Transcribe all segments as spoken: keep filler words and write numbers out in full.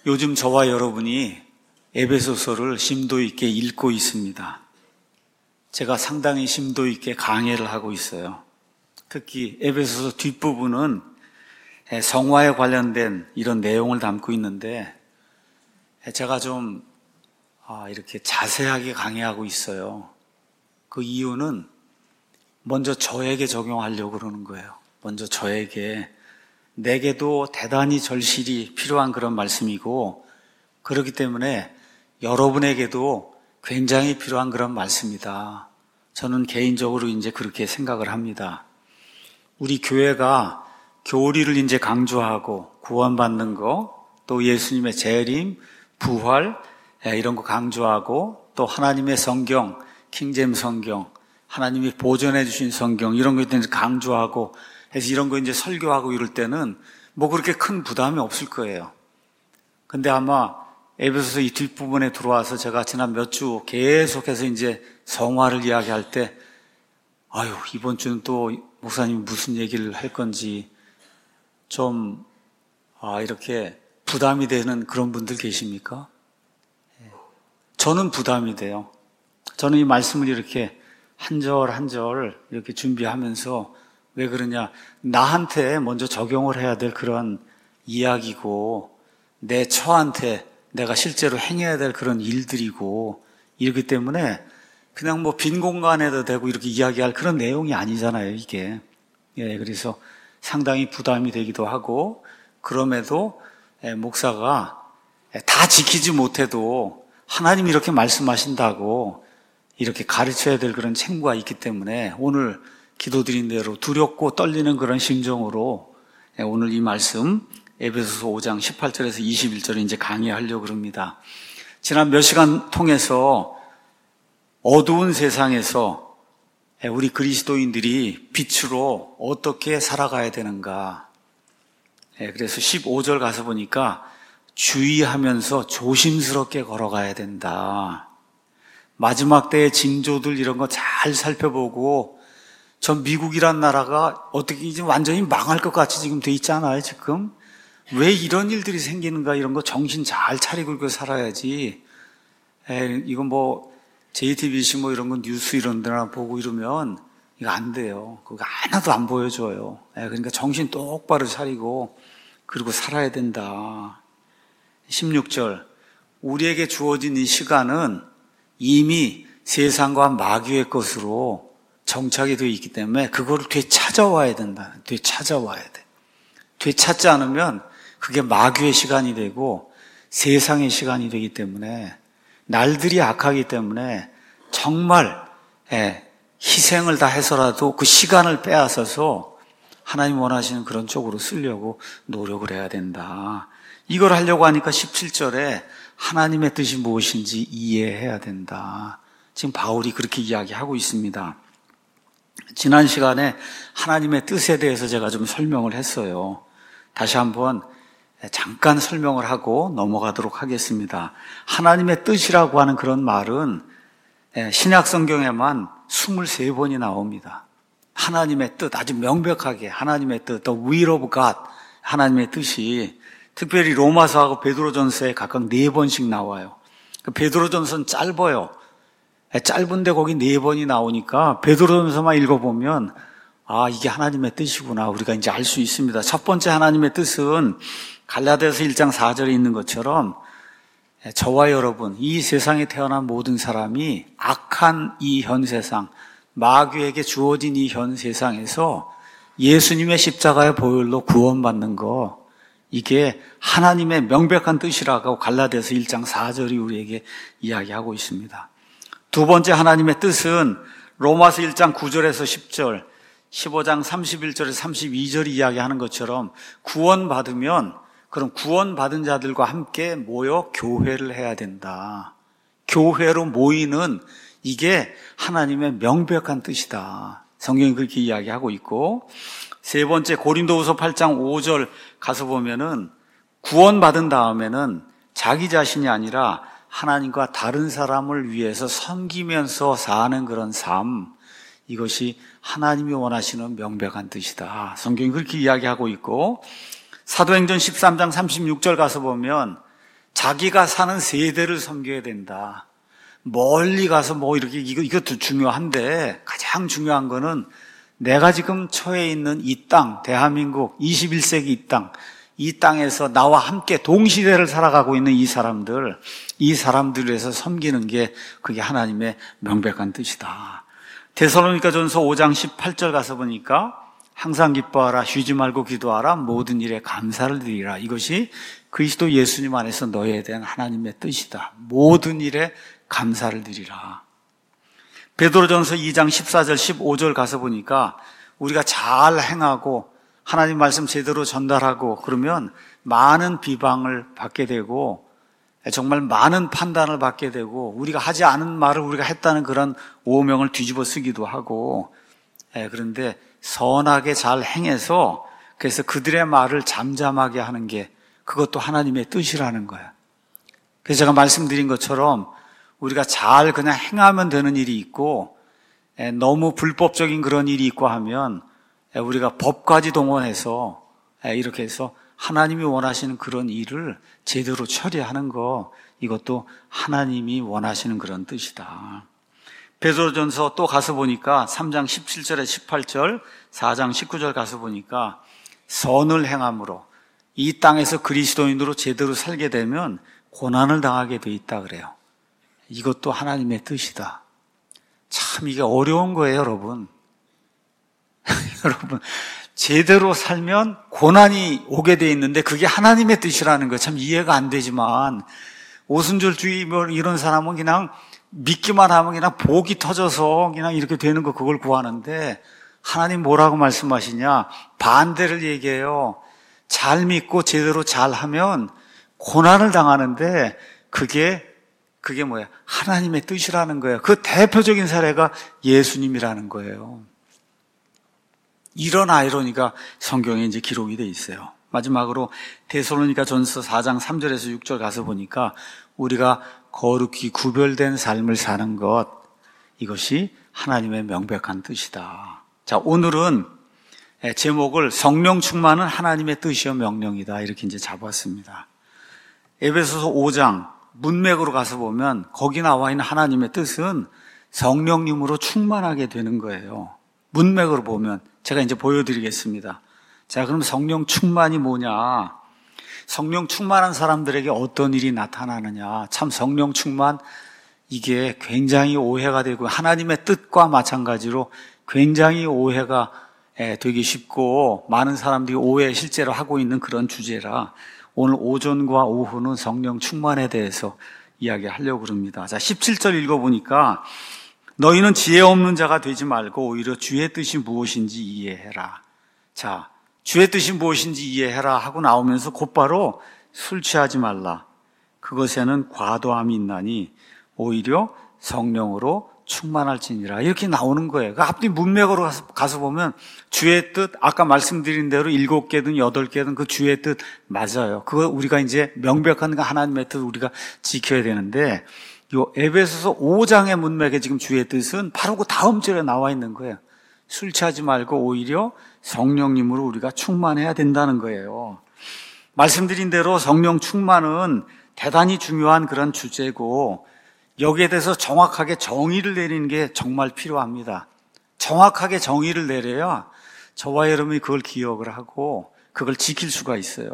요즘 저와 여러분이 에베소서를 심도 있게 읽고 있습니다. 제가 상당히 심도 있게 강해를 하고 있어요. 특히 에베소서 뒷부분은 성화에 관련된 이런 내용을 담고 있는데 제가 좀 이렇게 자세하게 강해하고 있어요. 그 이유는 먼저 저에게 적용하려고 그러는 거예요. 먼저 저에게, 내게도 대단히 절실히 필요한 그런 말씀이고, 그렇기 때문에 여러분에게도 굉장히 필요한 그런 말씀이다. 저는 개인적으로 이제 그렇게 생각을 합니다. 우리 교회가 교리를 이제 강조하고 구원받는 거, 또 예수님의 재림, 부활 이런 거 강조하고, 또 하나님의 성경, 킹제임스 성경, 하나님이 보존해 주신 성경 이런 거 이제 강조하고 해서 이런 거 이제 설교하고 이럴 때는 뭐 그렇게 큰 부담이 없을 거예요. 근데 아마 에베소서 이 뒷부분에 들어와서 제가 지난 몇 주 계속해서 이제 성화를 이야기할 때, 아유, 이번 주는 또 목사님이 무슨 얘기를 할 건지 좀, 아, 이렇게 부담이 되는 그런 분들 계십니까? 저는 부담이 돼요. 저는 이 말씀을 이렇게 한 절 한 절 이렇게 준비하면서 왜 그러냐, 나한테 먼저 적용을 해야 될 그런 이야기고, 내 처한테 내가 실제로 행해야 될 그런 일들이고, 이렇기 때문에 그냥 뭐 빈 공간에도 되고 이렇게 이야기할 그런 내용이 아니잖아요, 이게. 예, 그래서 상당히 부담이 되기도 하고, 그럼에도 목사가 다 지키지 못해도 하나님이 이렇게 말씀하신다고 이렇게 가르쳐야 될 그런 책무가 있기 때문에 오늘 기도드린 대로 두렵고 떨리는 그런 심정으로 오늘 이 말씀 에베소서 오 장 십팔 절에서 이십일 절을 이제 강의하려고 합니다. 지난 몇 시간 통해서 어두운 세상에서 우리 그리스도인들이 빛으로 어떻게 살아가야 되는가. 그래서 십오 절 가서 보니까 주의하면서 조심스럽게 걸어가야 된다. 마지막 때의 징조들 이런 거 잘 살펴보고, 전 미국이란 나라가 어떻게 이제 완전히 망할 것 같이 지금 돼 있잖아요, 지금. 왜 이런 일들이 생기는가, 이런 거 정신 잘 차리고 이렇게 살아야지. 에, 이건 뭐, 제이티비씨 뭐 이런 거 뉴스 이런 데나 보고 이러면 이거 안 돼요. 그거 하나도 안 보여줘요. 에, 그러니까 정신 똑바로 차리고, 그리고 살아야 된다. 십육 절. 우리에게 주어진 이 시간은 이미 세상과 마귀의 것으로 정착이 되어 있기 때문에 그거를 되찾아와야 된다. 되찾아와야 돼. 되찾지 않으면 그게 마귀의 시간이 되고 세상의 시간이 되기 때문에, 날들이 악하기 때문에 정말 희생을 다 해서라도 그 시간을 빼앗아서 하나님 원하시는 그런 쪽으로 쓰려고 노력을 해야 된다. 이걸 하려고 하니까 십칠 절에 하나님의 뜻이 무엇인지 이해해야 된다. 지금 바울이 그렇게 이야기하고 있습니다. 지난 시간에 하나님의 뜻에 대해서 제가 좀 설명을 했어요. 다시 한번 잠깐 설명을 하고 넘어가도록 하겠습니다. 하나님의 뜻이라고 하는 그런 말은 신약 성경에만 이십삼 번이 나옵니다. 하나님의 뜻, 아주 명백하게 하나님의 뜻, the will of God, 하나님의 뜻이 특별히 로마서하고 베드로전서에 각각 네 번씩 나와요. 베드로전서는 짧아요. 짧은데 거기 네 번이 나오니까 베드로전서만 읽어보면 아, 이게 하나님의 뜻이구나, 우리가 이제 알 수 있습니다. 첫 번째 하나님의 뜻은 갈라디아서 일 장 사 절에 있는 것처럼 저와 여러분, 이 세상에 태어난 모든 사람이 악한 이 현 세상, 마귀에게 주어진 이 현 세상에서 예수님의 십자가의 보혈로 구원받는 거, 이게 하나님의 명백한 뜻이라고 갈라디아서 일 장 사 절이 우리에게 이야기하고 있습니다. 두 번째 하나님의 뜻은 로마서 일 장 구 절에서 십 절, 십오 장 삼십일 절에서 삼십이 절이 이야기하는 것처럼 구원받으면 그럼 구원받은 자들과 함께 모여 교회를 해야 된다. 교회로 모이는 이게 하나님의 명백한 뜻이다. 성경이 그렇게 이야기하고 있고, 세 번째 고린도후서 팔 장 오 절 가서 보면은 구원받은 다음에는 자기 자신이 아니라 하나님과 다른 사람을 위해서 섬기면서 사는 그런 삶, 이것이 하나님이 원하시는 명백한 뜻이다. 성경이 그렇게 이야기하고 있고, 사도행전 십삼 장 삼십육 절 가서 보면 자기가 사는 세대를 섬겨야 된다. 멀리 가서 뭐 이렇게 이거 이것도 중요한데 가장 중요한 거는 내가 지금 처해 있는 이 땅, 대한민국 이십일 세기 이 땅, 이 땅에서 나와 함께 동시대를 살아가고 있는 이 사람들, 이 사람들을 위해서 섬기는 게 그게 하나님의 명백한 뜻이다. 데살로니가전서 오 장 십팔 절 가서 보니까 항상 기뻐하라, 쉬지 말고 기도하라, 모든 일에 감사를 드리라. 이것이 그리스도 예수님 안에서 너희에 대한 하나님의 뜻이다. 모든 일에 감사를 드리라. 베드로전서 이 장 십사 절 십오 절 가서 보니까 우리가 잘 행하고 하나님 말씀 제대로 전달하고 그러면 많은 비방을 받게 되고 정말 많은 판단을 받게 되고 우리가 하지 않은 말을 우리가 했다는 그런 오명을 뒤집어 쓰기도 하고, 그런데 선하게 잘 행해서 그래서 그들의 말을 잠잠하게 하는 게 그것도 하나님의 뜻이라는 거야. 그래서 제가 말씀드린 것처럼 우리가 잘 그냥 행하면 되는 일이 있고 너무 불법적인 그런 일이 있고 하면 우리가 법까지 동원해서 이렇게 해서 하나님이 원하시는 그런 일을 제대로 처리하는 거, 이것도 하나님이 원하시는 그런 뜻이다. 베드로전서 또 가서 보니까 삼 장 십칠 절에 십팔 절, 사 장 십구 절 가서 보니까 선을 행함으로 이 땅에서 그리스도인으로 제대로 살게 되면 고난을 당하게 돼 있다 그래요. 이것도 하나님의 뜻이다. 참 이게 어려운 거예요, 여러분. 여러분, 제대로 살면 고난이 오게 돼 있는데 그게 하나님의 뜻이라는 거 참 이해가 안 되지만, 오순절주의 뭐 이런 사람은 그냥 믿기만 하면 그냥 복이 터져서 그냥 이렇게 되는 거 그걸 구하는데, 하나님 뭐라고 말씀하시냐? 반대를 얘기해요. 잘 믿고 제대로 잘하면 고난을 당하는데 그게 그게 뭐야? 하나님의 뜻이라는 거예요. 그 대표적인 사례가 예수님이라는 거예요. 이런 아이러니가 성경에 이제 기록이 돼 있어요. 마지막으로 데살로니가전서 사 장 삼 절에서 육 절 가서 보니까 우리가 거룩히 구별된 삶을 사는 것, 이것이 하나님의 명백한 뜻이다. 자, 오늘은 제목을 성령 충만은 하나님의 뜻이요 명령이다, 이렇게 이제 잡았습니다. 에베소서 오 장 문맥으로 가서 보면 거기 나와 있는 하나님의 뜻은 성령님으로 충만하게 되는 거예요. 문맥으로 보면 제가 이제 보여드리겠습니다. 자, 그럼 성령 충만이 뭐냐? 성령 충만한 사람들에게 어떤 일이 나타나느냐? 참 성령 충만, 이게 굉장히 오해가 되고 하나님의 뜻과 마찬가지로 굉장히 오해가 되기 쉽고 많은 사람들이 오해 실제로 하고 있는 그런 주제라 오늘 오전과 오후는 성령 충만에 대해서 이야기하려고 합니다. 자, 십칠 절 읽어보니까 너희는 지혜 없는 자가 되지 말고 오히려 주의 뜻이 무엇인지 이해해라. 자, 주의 뜻이 무엇인지 이해해라 하고 나오면서 곧바로 술 취하지 말라. 그것에는 과도함이 있나니 오히려 성령으로 충만할지니라. 이렇게 나오는 거예요. 그 앞뒤 문맥으로 가서 보면 주의 뜻, 아까 말씀드린 대로 일곱 개든 여덟 개든 그 주의 뜻 맞아요. 그거 우리가 이제 명백한 하나님의 뜻 우리가 지켜야 되는데, 요 에베소서 오 장의 문맥에 지금 주의 뜻은 바로 그 다음 절에 나와 있는 거예요. 술 취하지 말고 오히려 성령님으로 우리가 충만해야 된다는 거예요. 말씀드린 대로 성령 충만은 대단히 중요한 그런 주제고, 여기에 대해서 정확하게 정의를 내리는 게 정말 필요합니다. 정확하게 정의를 내려야 저와 여러분이 그걸 기억을 하고 그걸 지킬 수가 있어요.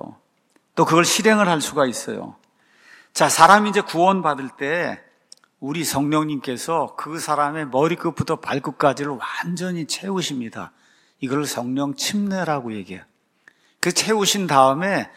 또 그걸 실행을 할 수가 있어요. 자, 사람이 이제 구원받을 때 우리 성령님께서 그 사람의 머리끝부터 발끝까지를 완전히 채우십니다. 이걸 성령 침례라고 얘기해요. 그 채우신 다음에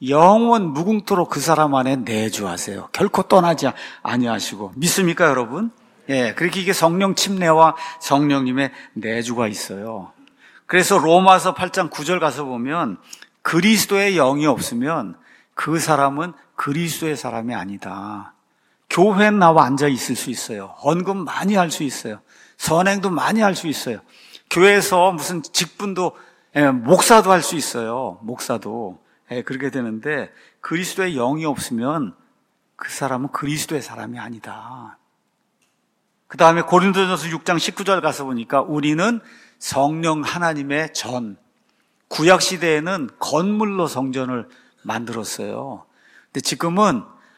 영원 무궁토록 그 사람 안에 내주하세요. 결코 떠나지 아니하시고. 믿습니까, 여러분? 예, 그렇게 이게 성령 침례와 성령님의 내주가 있어요. 그래서 로마서 팔 장 구 절 가서 보면 그리스도의 영이 없으면 그 사람은 그리스도의 사람이 아니다. 교회에 나와 앉아 있을 수 있어요. 헌금 많이 할 수 있어요. 선행도 많이 할 수 있어요. 교회에서 무슨 직분도, 예, 목사도 할 수 있어요. 목사도. 예, 그렇게 되는데 그리스도의 영이 없으면 그 사람은 그리스도의 사람이 아니다. 그 다음에 고린도전서 육 장 십구 절 가서 보니까 우리는 성령 하나님의 전, 구약 시대에는 건물로 성전을 만들었어요. 근데 지금은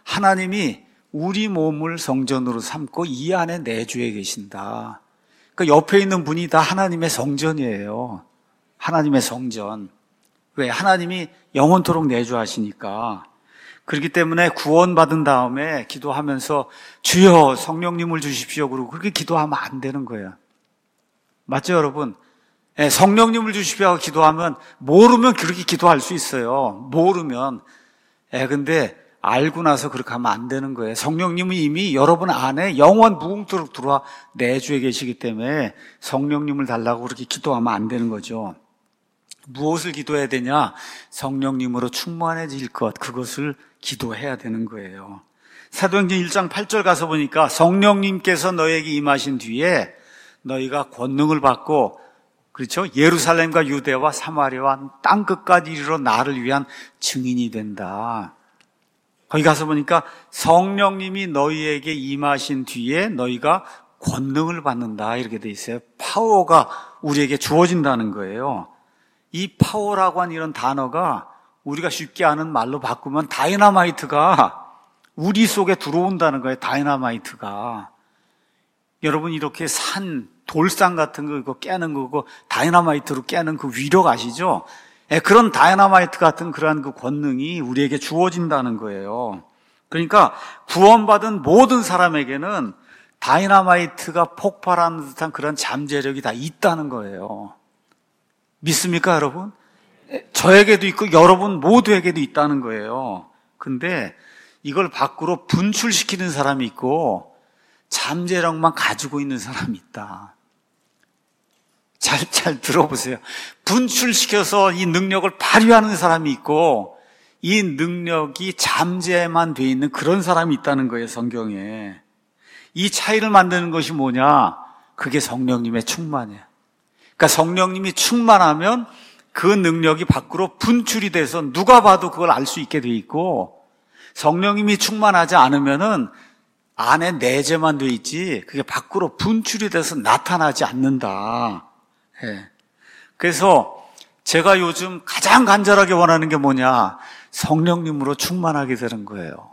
하나님이 우리 몸을 성전으로 삼고 이 안에 내주에 계신다. 그러니까 옆에 있는 분이 다 하나님의 성전이에요. 하나님의 성전. 왜? 하나님이 영원토록 내주하시니까. 그렇기 때문에 구원받은 다음에 기도하면서 주여 성령님을 주십시오 그러고 그렇게 기도하면 안 되는 거예요. 맞죠, 여러분? 예, 성령님을 주십시오 하고 기도하면 모르면 그렇게 기도할 수 있어요. 모르면. 예, 근데 알고 나서 그렇게 하면 안 되는 거예요. 성령님은 이미 여러분 안에 영원 무궁토록 들어와 내주에 계시기 때문에 성령님을 달라고 그렇게 기도하면 안 되는 거죠. 무엇을 기도해야 되냐? 성령님으로 충만해질 것, 그것을 기도해야 되는 거예요. 사도행전 일 장 팔 절 가서 보니까 성령님께서 너에게 임하신 뒤에 너희가 권능을 받고, 그렇죠? 예루살렘과 유대와 사마리아와 땅끝까지 이르러 나를 위한 증인이 된다. 거기 가서 보니까 성령님이 너희에게 임하신 뒤에 너희가 권능을 받는다 이렇게 돼 있어요. 파워가 우리에게 주어진다는 거예요. 이 파워라고 하는 이런 단어가 우리가 쉽게 아는 말로 바꾸면 다이너마이트가 우리 속에 들어온다는 거예요. 다이너마이트가. 여러분 이렇게 산 돌산 같은 거 이거 깨는 거고 다이너마이트로 깨는 그 위력 아시죠? 예, 그런 다이너마이트 같은 그러한 그 권능이 우리에게 주어진다는 거예요. 그러니까 구원받은 모든 사람에게는 다이너마이트가 폭발하는 듯한 그런 잠재력이 다 있다는 거예요. 믿습니까, 여러분? 저에게도 있고 여러분 모두에게도 있다는 거예요. 근데 이걸 밖으로 분출시키는 사람이 있고 잠재력만 가지고 있는 사람이 있다. 잘, 잘 들어보세요. 분출시켜서 이 능력을 발휘하는 사람이 있고 이 능력이 잠재만 돼 있는 그런 사람이 있다는 거예요, 성경에. 이 차이를 만드는 것이 뭐냐? 그게 성령님의 충만이에요. 그러니까 성령님이 충만하면 그 능력이 밖으로 분출이 돼서 누가 봐도 그걸 알 수 있게 돼 있고, 성령님이 충만하지 않으면은 안에 내재만 돼 있지 그게 밖으로 분출이 돼서 나타나지 않는다. 예. 그래서 제가 요즘 가장 간절하게 원하는 게 뭐냐? 성령님으로 충만하게 되는 거예요.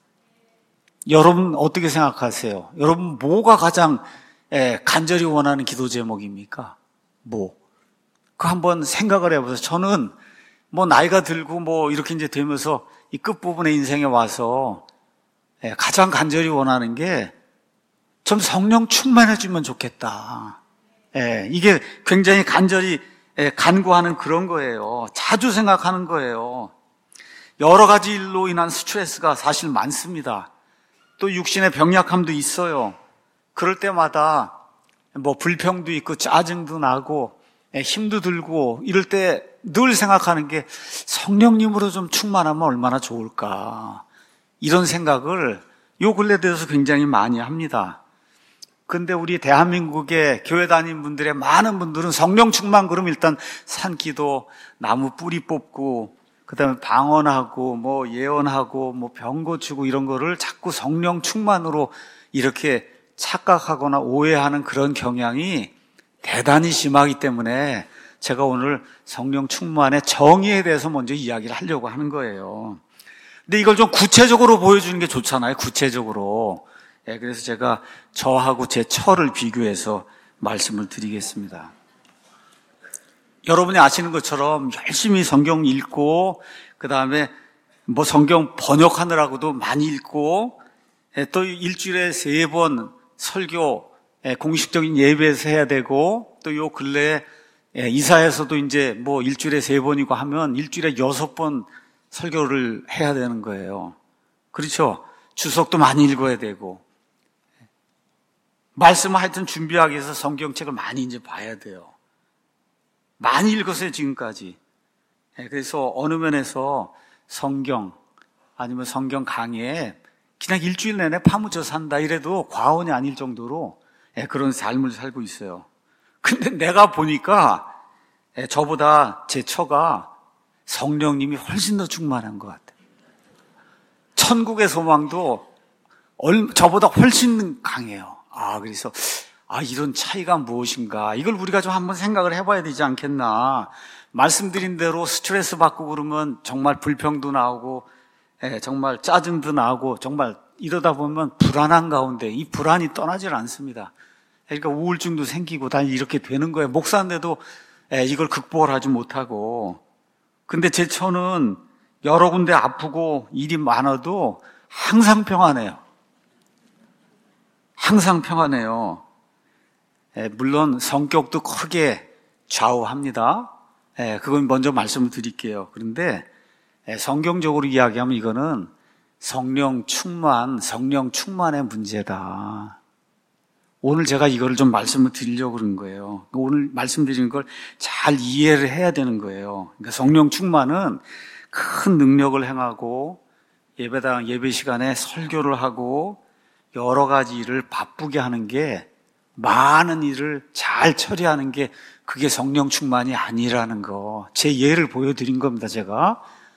여러분 어떻게 생각하세요? 여러분 뭐가 가장 예, 간절히 원하는 기도 제목입니까? 뭐? 그 한번 생각을 해보세요. 저는 뭐 나이가 들고 뭐 이렇게 이제 되면서 이 끝부분의 인생에 와서 예, 가장 간절히 원하는 게 좀 성령 충만해지면 좋겠다. 예, 이게 굉장히 간절히 예, 간구하는 그런 거예요. 자주 생각하는 거예요. 여러 가지 일로 인한 스트레스가 사실 많습니다. 또 육신의 병약함도 있어요. 그럴 때마다 뭐 불평도 있고 짜증도 나고 힘도 들고 이럴 때 늘 생각하는 게 성령님으로 좀 충만하면 얼마나 좋을까. 이런 생각을 요 근래 들어서 굉장히 많이 합니다. 근데 우리 대한민국의 교회 다닌 분들의 많은 분들은 성령 충만 그러면 일단 산기도, 나무 뿌리 뽑고, 그 다음에 방언하고, 뭐 예언하고, 뭐 병 고치고 이런 거를 자꾸 성령 충만으로 이렇게 착각하거나 오해하는 그런 경향이 대단히 심하기 때문에 제가 오늘 성령 충만의 정의에 대해서 먼저 이야기를 하려고 하는 거예요. 근데 이걸 좀 구체적으로 보여주는 게 좋잖아요. 구체적으로. 예, 그래서 제가 저하고 제 처를 비교해서 말씀을 드리겠습니다. 여러분이 아시는 것처럼 열심히 성경 읽고 그 다음에 뭐 성경 번역하느라고도 많이 읽고 예, 또 일주일에 세 번 설교 예, 공식적인 예배에서 해야 되고 또 요 근래에 예, 이사에서도 이제 뭐 일주일에 세 번이고 하면 일주일에 여섯 번 설교를 해야 되는 거예요. 그렇죠? 주석도 많이 읽어야 되고 말씀을 하여튼 준비하기 위해서 성경책을 많이 이제 봐야 돼요. 많이 읽었어요, 지금까지. 예, 그래서 어느 면에서 성경 아니면 성경 강의에 그냥 일주일 내내 파묻혀 산다 이래도 과언이 아닐 정도로 예, 그런 삶을 살고 있어요. 근데 내가 보니까 예, 저보다 제 처가 성령님이 훨씬 더 충만한 것 같아요. 천국의 소망도 얼, 저보다 훨씬 강해요. 아, 그래서 아, 이런 차이가 무엇인가? 이걸 우리가 좀 한번 생각을 해봐야 되지 않겠나? 말씀드린 대로 스트레스 받고 그러면 정말 불평도 나오고 예, 정말 짜증도 나고 정말 이러다 보면 불안한 가운데 이 불안이 떠나질 않습니다. 그러니까 우울증도 생기고 다 이렇게 되는 거예요. 목사인데도 예, 이걸 극복을 하지 못하고. 근데 제 처는 여러 군데 아프고 일이 많아도 항상 평안해요. 항상 평안해요. 예, 물론 성격도 크게 좌우합니다. 예, 그건 먼저 말씀을 드릴게요. 그런데 예, 성경적으로 이야기하면 이거는 성령 충만, 성령 충만의 문제다. 오늘 제가 이거를 좀 말씀을 드리려고 그런 거예요. 오늘 말씀드리는 걸 잘 이해를 해야 되는 거예요. 그러니까 성령 충만은 큰 능력을 행하고 예배당 예배 시간에 설교를 하고 여러 가지 일을 바쁘게 하는 게, 많은 일을 잘 처리하는 게 그게 성령 충만이 아니라는 거, 제 예를 보여드린 겁니다. 제가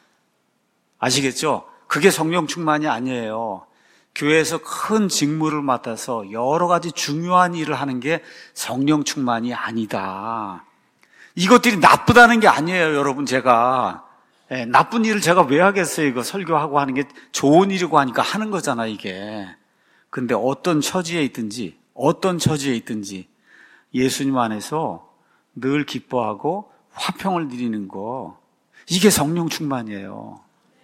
아시겠죠? 그게 성령 충만이 아니에요. 교회에서 큰 직무를 맡아서 여러 가지 중요한 일을 하는 게 성령 충만이 아니다. 이것들이 나쁘다는 게 아니에요, 여러분. 제가 예, 나쁜 일을 제가 왜 하겠어요? 이거 설교하고 하는 게 좋은 일이고 하니까 하는 거잖아, 이게. 근데 어떤 처지에 있든지 어떤 처지에 있든지 예수님 안에서 늘 기뻐하고 화평을 누리는 거, 이게 성령 충만이에요.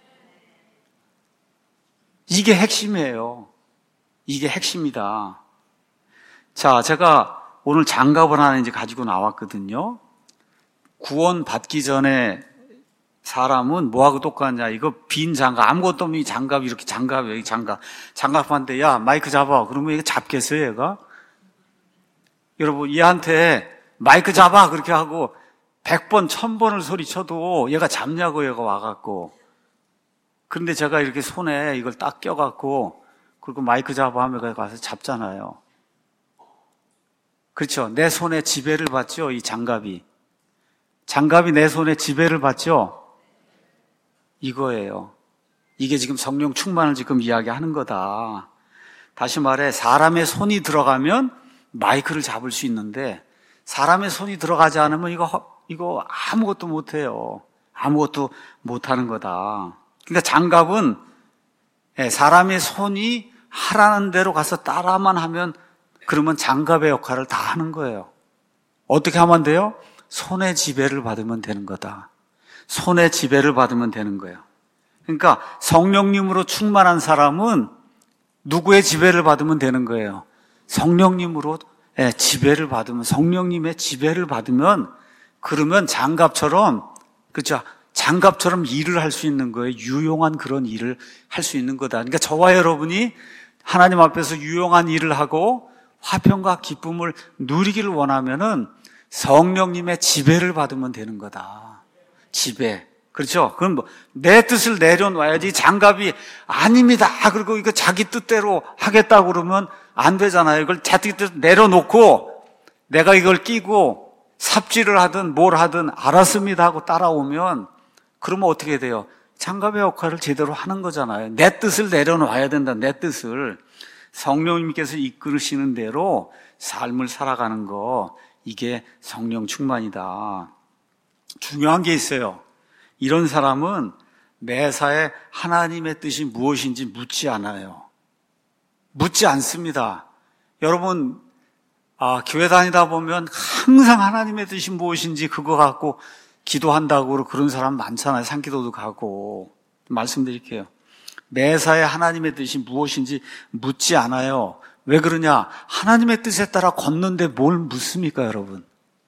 이게 핵심이에요. 이게 핵심이다. 자, 제가 오늘 장갑을 하나 이제 가지고 나왔거든요. 구원 받기 전에 사람은 뭐하고 똑같냐? 이거 빈 장갑, 아무것도 없는 이 장갑, 이렇게 장갑이에요, 이 장갑. 장갑한테, 야, 마이크 잡아. 그러면 이거 잡겠어요, 얘가? 여러분, 얘한테 마이크 잡아. 그렇게 하고 백 번, 천 번을 소리쳐도 얘가 잡냐고, 얘가 와갖고. 그런데 제가 이렇게 손에 이걸 딱 껴갖고, 그리고 마이크 잡아 하면 가서 잡잖아요. 그렇죠? 내 손에 지배를 받죠, 이 장갑이. 장갑이 내 손에 지배를 받죠? 이거예요. 이게 지금 성령 충만을 지금 이야기하는 거다. 다시 말해, 사람의 손이 들어가면 마이크를 잡을 수 있는데, 사람의 손이 들어가지 않으면 이거, 이거 아무것도 못해요. 아무것도 못하는 거다. 그러니까 장갑은 사람의 손이 하라는 대로 가서 따라만 하면, 그러면 장갑의 역할을 다 하는 거예요. 어떻게 하면 돼요? 손의 지배를 받으면 되는 거다. 손의 지배를 받으면 되는 거예요. 그러니까 성령님으로 충만한 사람은 누구의 지배를 받으면 되는 거예요? 성령님으로 지배를 받으면, 성령님의 지배를 받으면, 그러면 장갑처럼, 그렇죠? 장갑처럼 일을 할 수 있는 거예요. 유용한 그런 일을 할 수 있는 거다. 그러니까 저와 여러분이 하나님 앞에서 유용한 일을 하고 화평과 기쁨을 누리기를 원하면은 성령님의 지배를 받으면 되는 거다. 지배. 그렇죠? 그럼 뭐, 내 뜻을 내려놔야지. 장갑이 아닙니다. 그리고 이거 자기 뜻대로 하겠다고 그러면 안 되잖아요. 이걸 자기 뜻 내려놓고 내가 이걸 끼고 삽질을 하든 뭘 하든 알았습니다 하고 따라오면, 그러면 어떻게 돼요? 장갑의 역할을 제대로 하는 거잖아요. 내 뜻을 내려놔야 된다. 내 뜻을. 성령님께서 이끌으시는 대로 삶을 살아가는 거, 이게 성령 충만이다. 중요한 게 있어요. 이런 사람은 매사에 하나님의 뜻이 무엇인지 묻지 않아요. 묻지 않습니다. 여러분, 아, 교회 다니다 보면 항상 하나님의 뜻이 무엇인지 그거 갖고 기도한다고 그런 사람 많잖아요. 산기도도 가고. 말씀드릴게요. 매사에 하나님의 뜻이 무엇인지 묻지 않아요. 왜 그러냐? 하나님의 뜻에 따라 걷는데 뭘 묻습니까, 여러분?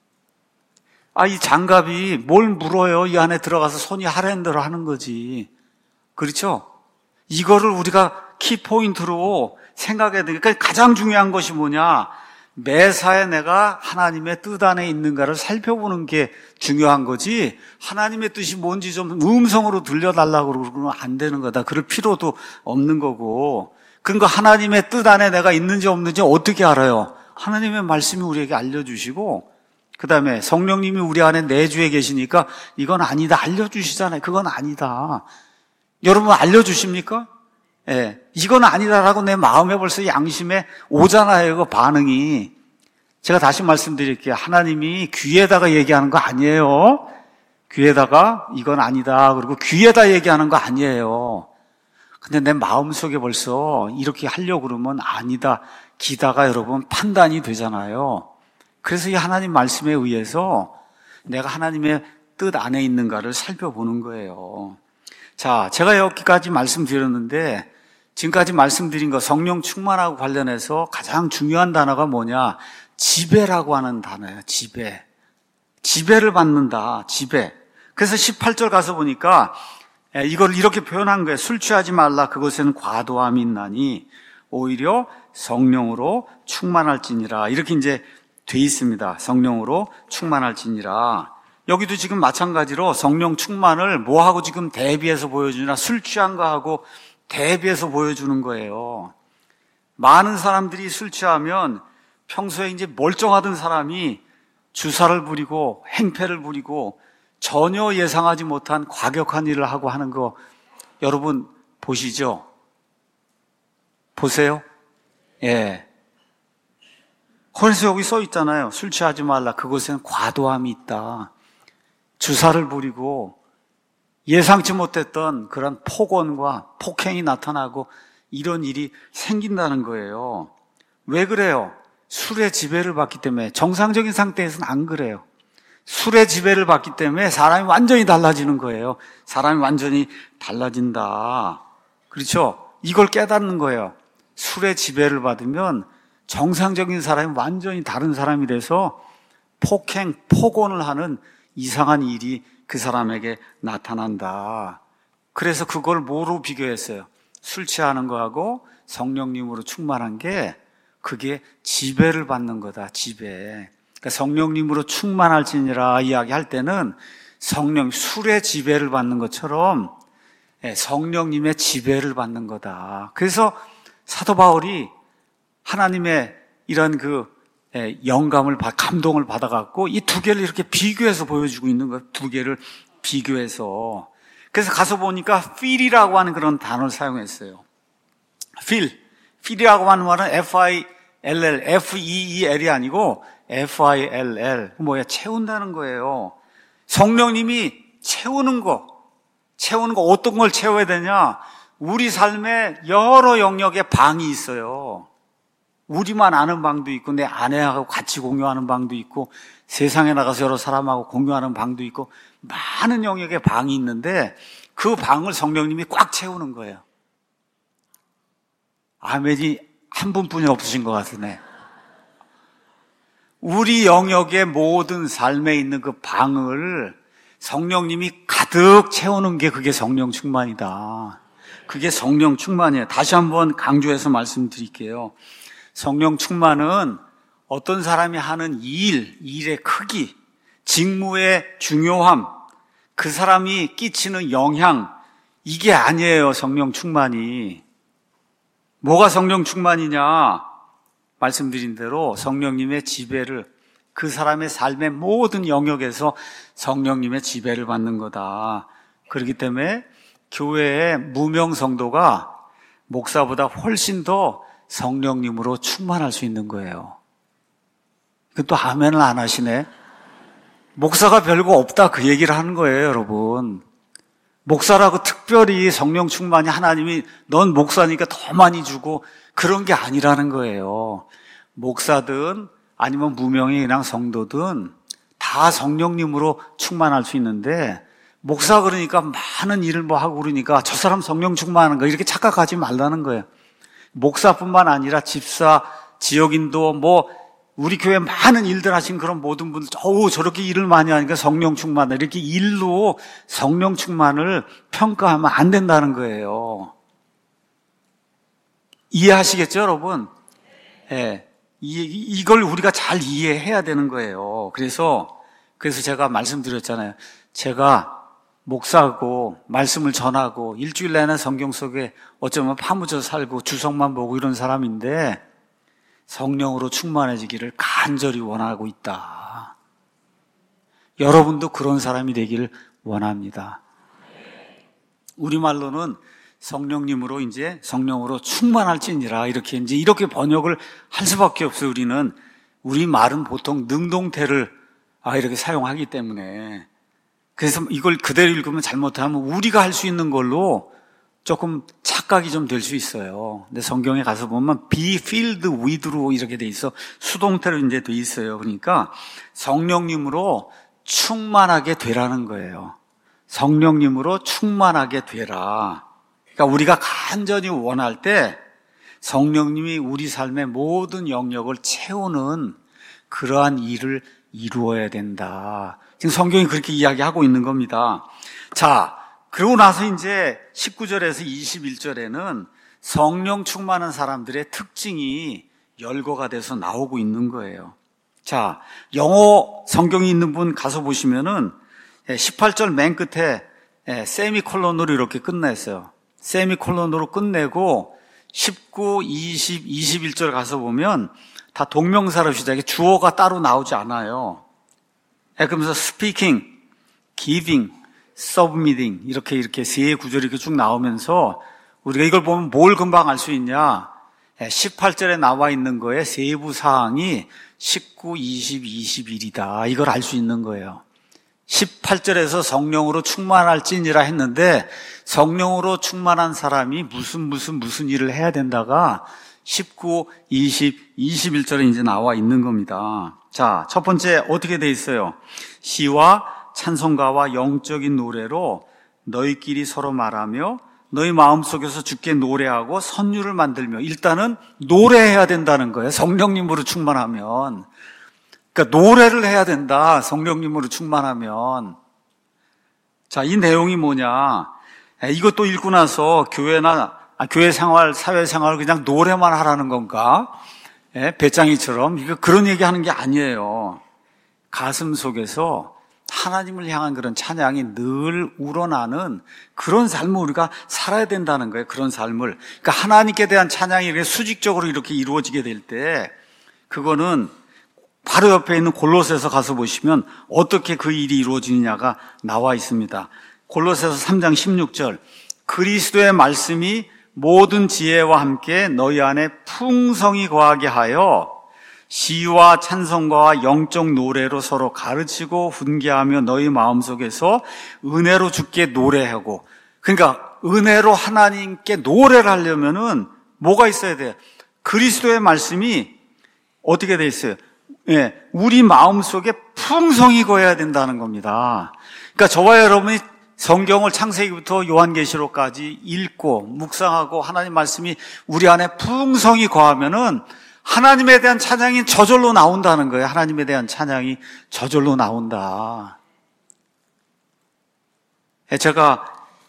아, 이 장갑이 뭘 물어요? 이 안에 들어가서 손이 하라는 대로 하는 거지. 그렇죠? 이거를 우리가 키포인트로 생각해야 되니까, 그러니까 가장 중요한 것이 뭐냐? 매사에 내가 하나님의 뜻 안에 있는가를 살펴보는 게 중요한 거지, 하나님의 뜻이 뭔지 좀 음성으로 들려달라고 그러면 안 되는 거다. 그럴 필요도 없는 거고. 그러니까 하나님의 뜻 안에 내가 있는지 없는지 어떻게 알아요? 하나님의 말씀이 우리에게 알려주시고, 그 다음에 성령님이 우리 안에 내주에 계시니까 이건 아니다 알려주시잖아요. 그건 아니다. 여러분 알려주십니까? 예, 이건 아니다라고 내 마음에 벌써 양심에 오잖아요. 그 반응이. 제가 다시 말씀드릴게요. 하나님이 귀에다가 얘기하는 거 아니에요. 귀에다가 이건 아니다. 그리고 귀에다 얘기하는 거 아니에요. 근데 내 마음속에 벌써 이렇게 하려고 그러면 아니다, 기다가 여러분 판단이 되잖아요. 그래서 이 하나님 말씀에 의해서 내가 하나님의 뜻 안에 있는가를 살펴보는 거예요. 자, 제가 여기까지 말씀드렸는데 지금까지 말씀드린 거 성령 충만하고 관련해서 가장 중요한 단어가 뭐냐? 지배라고 하는 단어예요. 지배. 지배를 받는다. 지배. 그래서 십팔 절 가서 보니까 이걸 이렇게 표현한 거예요. 술 취하지 말라. 그것에는 과도함이 있나니 오히려 성령으로 충만할지니라. 이렇게 이제 돼 있습니다. 성령으로 충만할지니라. 여기도 지금 마찬가지로 성령 충만을 뭐하고 지금 대비해서 보여주냐? 술 취한 거하고 대비해서 보여주는 거예요. 많은 사람들이 술 취하면 평소에 이제 멀쩡하던 사람이 주사를 부리고 행패를 부리고 전혀 예상하지 못한 과격한 일을 하고 하는 거 여러분 보시죠? 보세요? 예. 그래서 여기 써 있잖아요. 술 취하지 말라. 그곳에는 과도함이 있다. 주사를 부리고 예상치 못했던 그런 폭언과 폭행이 나타나고 이런 일이 생긴다는 거예요. 왜 그래요? 술의 지배를 받기 때문에. 정상적인 상태에서는 안 그래요. 술의 지배를 받기 때문에 사람이 완전히 달라지는 거예요. 사람이 완전히 달라진다. 그렇죠? 이걸 깨닫는 거예요. 술의 지배를 받으면 정상적인 사람이 완전히 다른 사람이 돼서 폭행, 폭언을 하는 이상한 일이 그 사람에게 나타난다. 그래서 그걸 뭐로 비교했어요? 술 취하는 거하고 성령님으로 충만한 게 그게 지배를 받는 거다. 지배. 그러니까 성령님으로 충만할지니라 이야기할 때는 성령, 술의 지배를 받는 것처럼 성령님의 지배를 받는 거다. 그래서 사도 바울이 하나님의 이런 그 영감을, 감동을 받아갖고 이 두 개를 이렇게 비교해서 보여주고 있는 거예요. 두 개를 비교해서. 그래서 가서 보니까 feel이라고 하는 그런 단어를 사용했어요. feel. feel이라고 하는 말은 F-I-L-L, F-E-E-L이 아니고 F-I-L-L. 뭐야? 채운다는 거예요. 성령님이 채우는 거. 채우는 거 어떤 걸 채워야 되냐? 우리 삶에 여러 영역의 방이 있어요. 우리만 아는 방도 있고 내 아내하고 같이 공유하는 방도 있고 세상에 나가서 여러 사람하고 공유하는 방도 있고 많은 영역의 방이 있는데 그 방을 성령님이 꽉 채우는 거예요. 아멘이 한 분뿐이 없으신 것 같으네. 우리 영역의 모든 삶에 있는 그 방을 성령님이 가득 채우는 게 그게 성령 충만이다. 그게 성령 충만이에요. 다시 한번 강조해서 말씀드릴게요. 성령 충만은 어떤 사람이 하는 일, 일의 크기, 직무의 중요함, 그 사람이 끼치는 영향, 이게 아니에요. 성령 충만이. 뭐가 성령 충만이냐? 말씀드린 대로 성령님의 지배를, 그 사람의 삶의 모든 영역에서 성령님의 지배를 받는 거다. 그렇기 때문에 교회의 무명 성도가 목사보다 훨씬 더 성령님으로 충만할 수 있는 거예요. 또 아멘을 안 하시네. 목사가 별거 없다 그 얘기를 하는 거예요, 여러분. 목사라고 특별히 성령 충만이 하나님이 넌 목사니까 더 많이 주고 그런 게 아니라는 거예요. 목사든 아니면 무명의 그냥 성도든 다 성령님으로 충만할 수 있는데 목사 그러니까 많은 일을 뭐 하고 그러니까 저 사람 성령 충만한 거 이렇게 착각하지 말라는 거예요. 목사뿐만 아니라 집사, 지역인도 뭐 우리 교회 많은 일들 하신 그런 모든 분들 어우 저렇게 일을 많이 하니까 성령 충만 이렇게 일로 성령 충만을 평가하면 안 된다는 거예요. 이해하시겠죠, 여러분? 예. 네. 이, 이걸 우리가 잘 이해해야 되는 거예요. 그래서 그래서 제가 말씀드렸잖아요. 제가 목사하고 말씀을 전하고 일주일 내내 성경 속에 어쩌면 파묻혀 살고 주석만 보고 이런 사람인데 성령으로 충만해지기를 간절히 원하고 있다. 여러분도 그런 사람이 되기를 원합니다. 우리말로는 성령님으로 이제 성령으로 충만할지니라 이렇게 이제 이렇게 번역을 할 수밖에 없어요. 우리는 우리 말은 보통 능동태를 아 이렇게 사용하기 때문에 그래서 이걸 그대로 읽으면 잘못하면 우리가 할 수 있는 걸로 조금 착 착각이 좀 될 수 있어요. 근데 성경에 가서 보면 be filled with로 이렇게 돼 있어. 수동태로 이제 돼 있어요. 그러니까 성령님으로 충만하게 되라는 거예요. 성령님으로 충만하게 되라. 그러니까 우리가 간절히 원할 때 성령님이 우리 삶의 모든 영역을 채우는 그러한 일을 이루어야 된다. 지금 성경이 그렇게 이야기하고 있는 겁니다. 자, 그러고 나서 이제 십구 절에서 이십일 절에는 성령 충만한 사람들의 특징이 열거가 돼서 나오고 있는 거예요. 자, 영어 성경이 있는 분 가서 보시면은 십팔 절 맨 끝에 세미콜론으로 이렇게 끝냈어요. 세미콜론으로 끝내고 십구, 이십, 이십일 절 가서 보면 다 동명사로 시작해 주어가 따로 나오지 않아요. 그러면서 speaking, giving, submitting 이렇게 이렇게 세 구절이 이렇게 쭉 나오면서 우리가 이걸 보면 뭘 금방 알 수 있냐? 십팔 절에 나와 있는 거에 세부 사항이 십구, 이십, 이십일이다. 이걸 알 수 있는 거예요. 십팔 절에서 성령으로 충만할지니라 했는데 성령으로 충만한 사람이 무슨 무슨 무슨 일을 해야 된다가 십구, 이십, 이십일 절에 이제 나와 있는 겁니다. 자, 첫 번째 어떻게 돼 있어요? 시와 찬송가와 영적인 노래로 너희끼리 서로 말하며 너희 마음속에서 주께 노래하고 선율을 만들며 일단은 노래해야 된다는 거예요. 성령님으로 충만하면. 그러니까 노래를 해야 된다. 성령님으로 충만하면. 자, 이 내용이 뭐냐? 이것도 읽고 나서 교회나 아, 교회 생활, 사회 생활을 그냥 노래만 하라는 건가? 예, 배짱이처럼 이거 그런 얘기하는 게 아니에요. 가슴 속에서 하나님을 향한 그런 찬양이 늘 우러나는 그런 삶을 우리가 살아야 된다는 거예요. 그런 삶을. 그러니까 하나님께 대한 찬양이 이렇게 수직적으로 이렇게 이루어지게 될 때 그거는 바로 옆에 있는 골로새서 가서 보시면 어떻게 그 일이 이루어지느냐가 나와 있습니다. 골로새서 삼 장 십육 절 그리스도의 말씀이 모든 지혜와 함께 너희 안에 풍성히 거하게 하여 시와 찬송가와 영적 노래로 서로 가르치고 훈계하며 너희 마음속에서 은혜로 주께 노래하고 그러니까 은혜로 하나님께 노래를 하려면은 뭐가 있어야 돼요? 그리스도의 말씀이 어떻게 돼 있어요? 예, 우리 마음속에 풍성히 거해야 된다는 겁니다. 그러니까 저와 여러분이 성경을 창세기부터 요한계시록까지 읽고 묵상하고 하나님 말씀이 우리 안에 풍성히 거하면은 하나님에 대한 찬양이 저절로 나온다는 거예요. 하나님에 대한 찬양이 저절로 나온다. 제가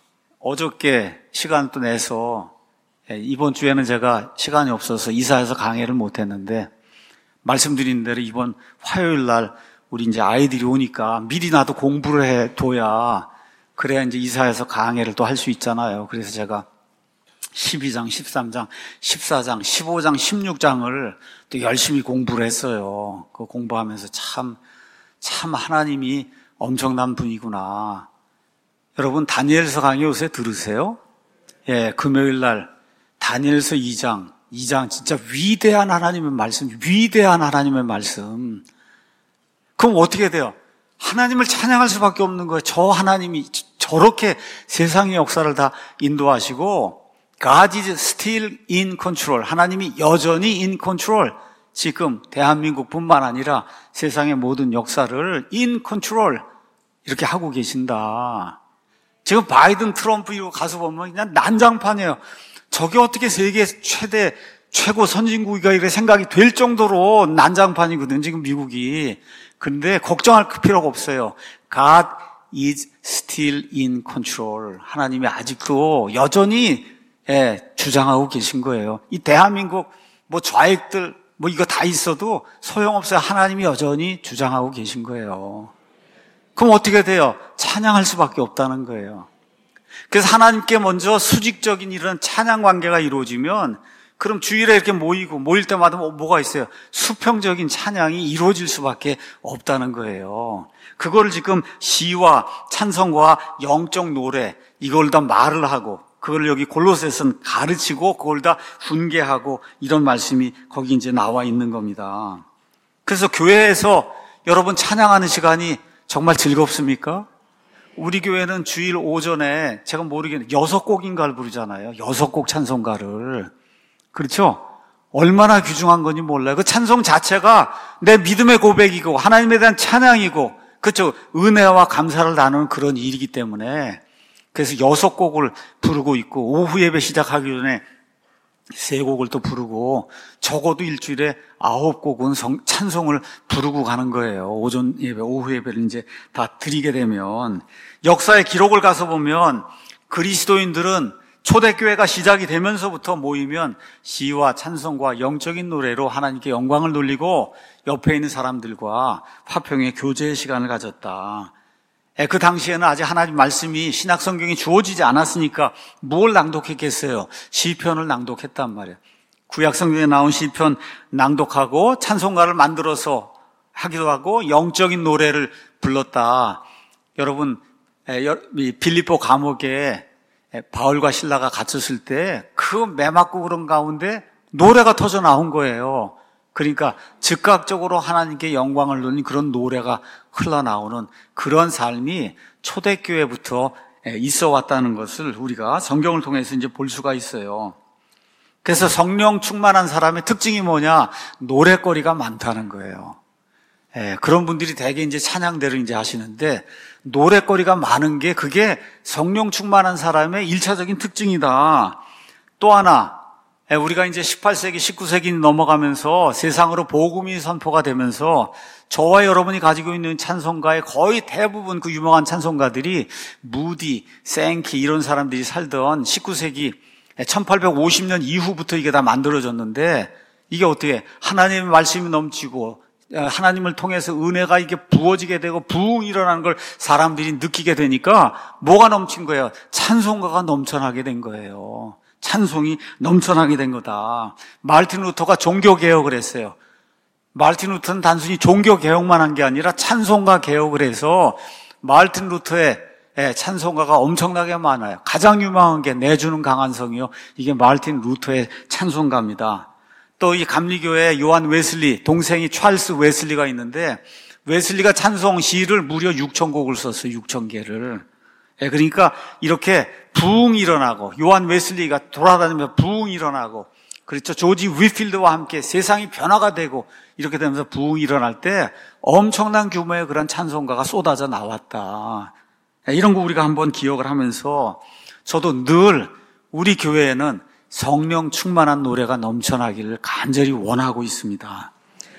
어저께 시간 또 내서 이번 주에는 제가 시간이 없어서 이사해서 강의를 못했는데 말씀드린 대로 이번 화요일 날 우리 이제 아이들이 오니까 미리 나도 공부를 해둬야 그래야 이제 이사해서 강의를 또 할 수 있잖아요. 그래서 제가 십이 장, 십삼 장, 십사 장, 십오 장, 십육 장을 또 열심히 공부를 했어요. 그 공부하면서 참, 참 하나님이 엄청난 분이구나. 여러분, 다니엘서 강의 요새 들으세요? 예, 금요일 날 다니엘서 이 장, 이 장 진짜 위대한 하나님의 말씀, 위대한 하나님의 말씀. 그럼 어떻게 돼요? 하나님을 찬양할 수밖에 없는 거예요. 저 하나님이 저렇게 세상의 역사를 다 인도하시고 God is still in control. 하나님이 여전히 in control. 지금 대한민국뿐만 아니라 세상의 모든 역사를 in control 이렇게 하고 계신다. 지금 바이든, 트럼프 이거 가서 보면 그냥 난장판이에요. 저게 어떻게 세계 최대 최고 선진국이가 이렇게 생각이 될 정도로 난장판이거든 지금 미국이. 근데 걱정할 필요가 없어요. God is still in control. 하나님이 아직도 여전히 예, 주장하고 계신 거예요. 이 대한민국 뭐 좌익들 뭐 이거 다 있어도 소용없어요. 하나님이 여전히 주장하고 계신 거예요. 그럼 어떻게 돼요? 찬양할 수밖에 없다는 거예요. 그래서 하나님께 먼저 수직적인 이런 찬양 관계가 이루어지면 그럼 주일에 이렇게 모이고 모일 때마다 뭐가 있어요? 수평적인 찬양이 이루어질 수밖에 없다는 거예요. 그걸 지금 시와 찬성과 영적 노래 이걸 다 말을 하고 그걸 여기 골로새서는 가르치고 그걸 다 훈계하고 이런 말씀이 거기 이제 나와 있는 겁니다. 그래서 교회에서 여러분 찬양하는 시간이 정말 즐겁습니까? 우리 교회는 주일 오전에 제가 모르겠는데 여섯 곡인가를 부르잖아요. 여섯 곡 찬송가를. 그렇죠? 얼마나 귀중한 건지 몰라요. 그 찬송 자체가 내 믿음의 고백이고 하나님에 대한 찬양이고, 그렇죠? 은혜와 감사를 나누는 그런 일이기 때문에 그래서 여섯 곡을 부르고 있고, 오후 예배 시작하기 전에 세 곡을 또 부르고, 적어도 일주일에 아홉 곡은 성, 찬송을 부르고 가는 거예요. 오전 예배, 오후 예배를 이제 다 드리게 되면. 역사의 기록을 가서 보면 그리스도인들은 초대교회가 시작이 되면서부터 모이면 시와 찬송과 영적인 노래로 하나님께 영광을 돌리고 옆에 있는 사람들과 화평의 교제의 시간을 가졌다. 그 당시에는 아직 하나님 말씀이 신약 성경이 주어지지 않았으니까 뭘 낭독했겠어요? 시편을 낭독했단 말이에요. 구약 성경에 나온 시편 낭독하고 찬송가를 만들어서 하기도 하고 영적인 노래를 불렀다. 여러분, 빌립보 감옥에 바울과 실라가 갇혔을 때 그 매맞고 그런 가운데 노래가 터져 나온 거예요. 그러니까 즉각적으로 하나님께 영광을 돌리는 그런 노래가 흘러나오는 그런 삶이 초대교회부터 있어 왔다는 것을 우리가 성경을 통해서 이제 볼 수가 있어요. 그래서 성령 충만한 사람의 특징이 뭐냐? 노래거리가 많다는 거예요. 예, 그런 분들이 대개 이제 찬양대를 이제 하시는데, 노래거리가 많은 게 그게 성령 충만한 사람의 일차적인 특징이다. 또 하나, 예, 우리가 이제 십팔 세기, 십구 세기 넘어가면서 세상으로 복음이 선포가 되면서 저와 여러분이 가지고 있는 찬송가의 거의 대부분 그 유명한 찬송가들이 무디, 생키 이런 사람들이 살던 십구 세기 천팔백오십 년 이후부터 이게 다 만들어졌는데, 이게 어떻게 하나님의 말씀이 넘치고 하나님을 통해서 은혜가 이게 부어지게 되고 부흥 일어나는 걸 사람들이 느끼게 되니까 뭐가 넘친 거예요? 찬송가가 넘쳐나게 된 거예요. 찬송이 넘쳐나게 된 거다. 마르틴 루터가 종교개혁을 했어요. 마르틴 루터는 단순히 종교개혁만 한 게 아니라 찬송가 개혁을 해서 마르틴 루터의 찬송가가 엄청나게 많아요. 가장 유명한 게 내주는 강한 성이요, 이게 마르틴 루터의 찬송가입니다. 또 이 감리교회 요한 웨슬리, 동생이 찰스 웨슬리가 있는데, 웨슬리가 찬송 시를 무려 육천 곡을 썼어요. 육천 개를. 예, 그러니까 이렇게 부흥이 일어나고, 요한 웨슬리가 돌아다니면서 부흥이 일어나고, 그렇죠. 조지 위필드와 함께 세상이 변화가 되고, 이렇게 되면서 부흥이 일어날 때 엄청난 규모의 그런 찬송가가 쏟아져 나왔다. 예, 이런 거 우리가 한번 기억을 하면서, 저도 늘 우리 교회에는 성령 충만한 노래가 넘쳐나기를 간절히 원하고 있습니다.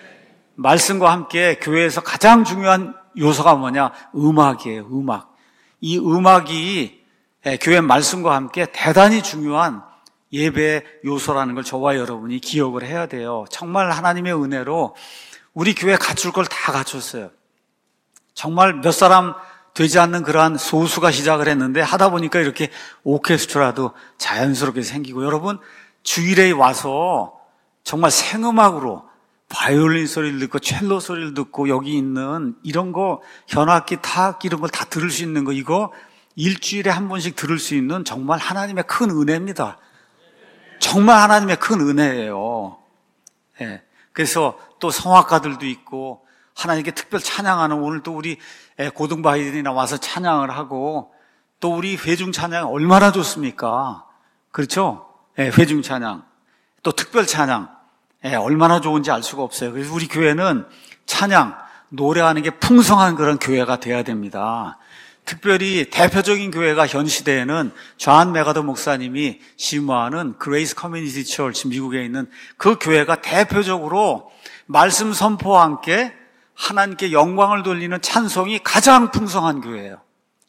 말씀과 함께 교회에서 가장 중요한 요소가 뭐냐? 음악이에요. 음악. 이 음악이 교회 말씀과 함께 대단히 중요한 예배 요소라는 걸 저와 여러분이 기억을 해야 돼요. 정말 하나님의 은혜로 우리 교회 갖출 걸 다 갖췄어요. 정말 몇 사람 되지 않는 그러한 소수가 시작을 했는데, 하다 보니까 이렇게 오케스트라도 자연스럽게 생기고, 여러분 주일에 와서 정말 생음악으로 바이올린 소리를 듣고 첼로 소리를 듣고 여기 있는 이런 거, 현악기, 타악기 이런 걸 다 들을 수 있는 거, 이거 일주일에 한 번씩 들을 수 있는 정말 하나님의 큰 은혜입니다. 정말 하나님의 큰 은혜예요. 예. 그래서 또 성악가들도 있고 하나님께 특별 찬양하는, 오늘 또 우리 고등바이들이나 와서 찬양을 하고, 또 우리 회중 찬양 얼마나 좋습니까? 그렇죠? 예, 회중 찬양, 또 특별 찬양, 예, 얼마나 좋은지 알 수가 없어요. 그래서 우리 교회는 찬양, 노래하는 게 풍성한 그런 교회가 돼야 됩니다. 특별히 대표적인 교회가 현 시대에는 존 메가더 목사님이 심호하는 그레이스 커뮤니티 처치, 미국에 있는 그 교회가 대표적으로 말씀 선포와 함께 하나님께 영광을 돌리는 찬송이 가장 풍성한 교회예요.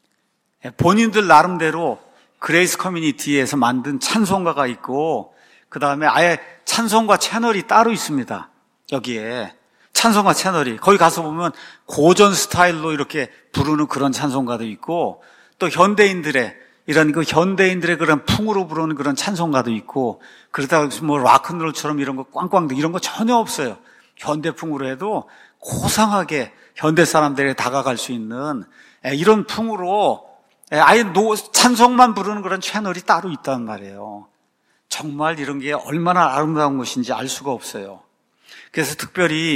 본인들 나름대로 그레이스 커뮤니티에서 만든 찬송가가 있고, 그 다음에 아예 찬송가 채널이 따로 있습니다. 여기에 찬송가 채널이, 거기 가서 보면 고전 스타일로 이렇게 부르는 그런 찬송가도 있고, 또 현대인들의 이런 그 현대인들의 그런 풍으로 부르는 그런 찬송가도 있고, 그러다가 뭐 락큰롤처럼 이런 거 꽝꽝 이런 거 전혀 없어요. 현대풍으로 해도 고상하게 현대 사람들에게 다가갈 수 있는 이런 풍으로 아예 찬송만 부르는 그런 채널이 따로 있단 말이에요. 정말 이런 게 얼마나 아름다운 것인지 알 수가 없어요. 그래서 특별히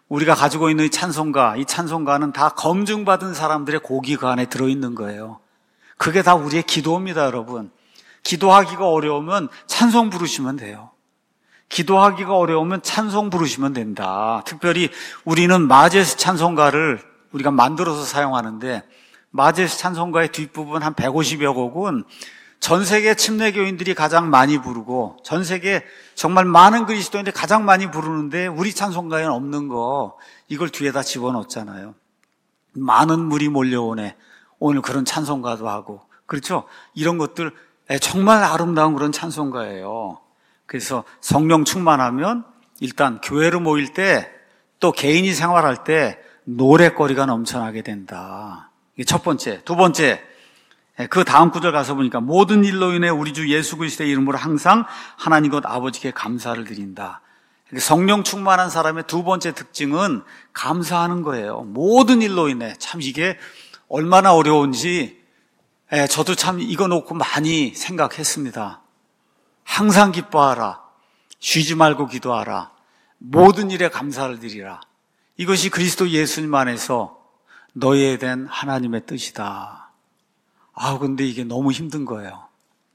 우리가 가지고 있는 이 찬송가, 이 찬송가는 다 검증받은 사람들의 곡이 그 안에 들어있는 거예요. 그게 다 우리의 기도입니다, 여러분. 기도하기가 어려우면 찬송 부르시면 돼요. 기도하기가 어려우면 찬송 부르시면 된다. 특별히 우리는 마제스 찬송가를 우리가 만들어서 사용하는데, 마제스 찬송가의 뒷부분 한 백오십여 곡은 전 세계 침례교인들이 가장 많이 부르고 전 세계 정말 많은 그리스도인들이 가장 많이 부르는데 우리 찬송가에는 없는 거, 이걸 뒤에다 집어넣었잖아요. 많은 물이 몰려오네. 오늘 그런 찬송가도 하고, 그렇죠? 이런 것들 정말 아름다운 그런 찬송가예요. 그래서 성령 충만하면 일단 교회로 모일 때, 또 개인이 생활할 때 노래거리가 넘쳐나게 된다. 이게 첫 번째. 두 번째, 그 다음 구절 가서 보니까 모든 일로 인해 우리 주 예수 그리스도의 이름으로 항상 하나님 곧 아버지께 감사를 드린다. 성령 충만한 사람의 두 번째 특징은 감사하는 거예요. 모든 일로 인해. 참 이게 얼마나 어려운지 저도 참 이거 놓고 많이 생각했습니다. 항상 기뻐하라. 쉬지 말고 기도하라. 모든 일에 감사를 드리라. 이것이 그리스도 예수님 안에서 너희에 대한 하나님의 뜻이다. 아, 근데 이게 너무 힘든 거예요.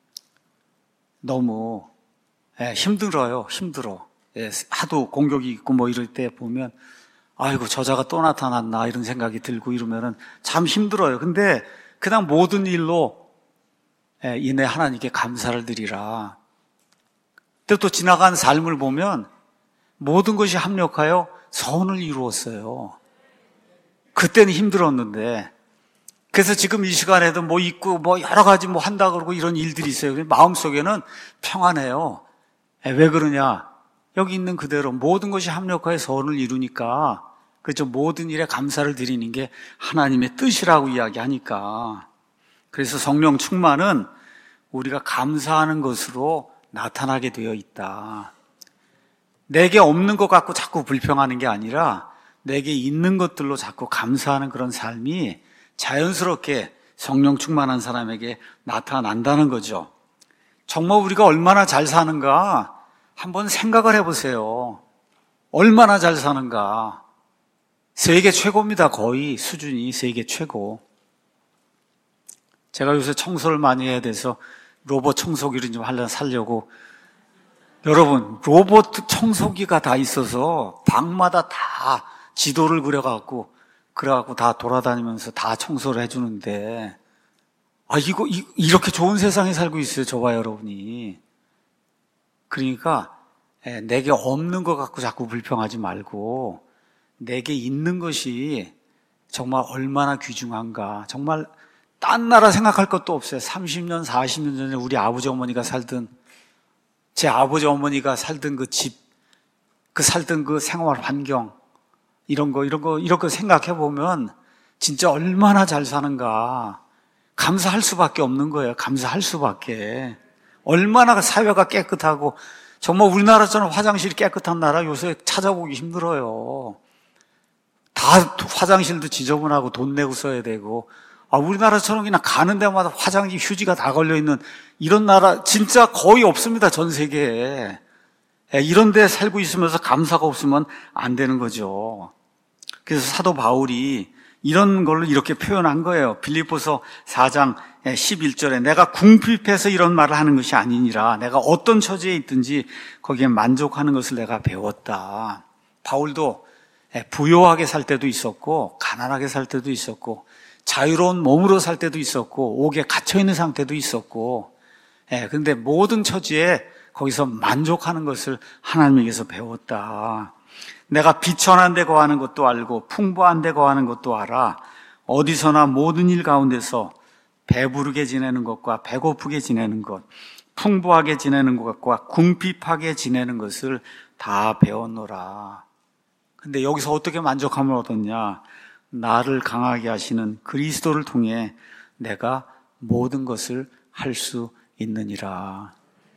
너무 예, 힘들어요. 힘들어. 예, 하도 공격이 있고 뭐 이럴 때 보면 아이고 저자가 또 나타났나 이런 생각이 들고 이러면은 참 힘들어요. 근데 그냥 모든 일로 예, 인해 하나님께 감사를 드리라. 또, 또 지나간 삶을 보면 모든 것이 합력하여 선을 이루었어요. 그때는 힘들었는데, 그래서 지금 이 시간에도 뭐 있고 뭐 여러 가지 뭐 한다 그러고 이런 일들이 있어요. 마음속에는 평안해요. 왜 그러냐? 여기 있는 그대로 모든 것이 합력하여 선을 이루니까, 그렇죠? 모든 일에 감사를 드리는 게 하나님의 뜻이라고 이야기하니까. 그래서 성령 충만은 우리가 감사하는 것으로 나타나게 되어 있다. 내게 없는 것 갖고 자꾸 불평하는 게 아니라 내게 있는 것들로 자꾸 감사하는 그런 삶이 자연스럽게 성령 충만한 사람에게 나타난다는 거죠. 정말 우리가 얼마나 잘 사는가 한번 생각을 해보세요. 얼마나 잘 사는가. 세계 최고입니다. 거의 수준이 세계 최고. 제가 요새 청소를 많이 해야 돼서 로봇 청소기를 좀 하려 살려고. 여러분, 로봇 청소기가 다 있어서 방마다 다 지도를 그려갖고 그래갖고 다 돌아다니면서 다 청소를 해주는데, 아, 이거, 이, 이렇게 좋은 세상에 살고 있어요, 저와 여러분이. 그러니까, 에, 내게 없는 것 갖고 자꾸 불평하지 말고, 내게 있는 것이 정말 얼마나 귀중한가. 정말, 딴 나라 생각할 것도 없어요. 삼십 년, 사십 년 전에 우리 아버지 어머니가 살던, 제 아버지 어머니가 살던 그 집, 그 살던 그 생활 환경, 이런 거, 이런 거, 이런 거 생각해 보면 진짜 얼마나 잘 사는가. 감사할 수밖에 없는 거예요. 감사할 수밖에. 얼마나 사회가 깨끗하고, 정말 우리나라처럼 화장실이 깨끗한 나라 요새 찾아보기 힘들어요. 다 화장실도 지저분하고 돈 내고 써야 되고, 아, 우리나라처럼 그냥 가는 데마다 화장지 휴지가 다 걸려있는 이런 나라 진짜 거의 없습니다. 전 세계에. 이런 데 살고 있으면서 감사가 없으면 안 되는 거죠. 그래서 사도 바울이 이런 걸로 이렇게 표현한 거예요. 빌립보서 사 장 십일 절에 내가 궁핍해서 이런 말을 하는 것이 아니니라. 내가 어떤 처지에 있든지 거기에 만족하는 것을 내가 배웠다. 바울도 부요하게 살 때도 있었고 가난하게 살 때도 있었고 자유로운 몸으로 살 때도 있었고 옥에 갇혀있는 상태도 있었고, 그런데 모든 처지에 거기서 만족하는 것을 하나님에게서 배웠다. 내가 비천한 데 거하는 것도 알고 풍부한 데 거하는 것도 알아. 어디서나 모든 일 가운데서 배부르게 지내는 것과 배고프게 지내는 것, 풍부하게 지내는 것과 궁핍하게 지내는 것을 다 배웠노라. 근데 여기서 어떻게 만족함을 얻었냐? 나를 강하게 하시는 그리스도를 통해 내가 모든 것을 할 수 있느니라.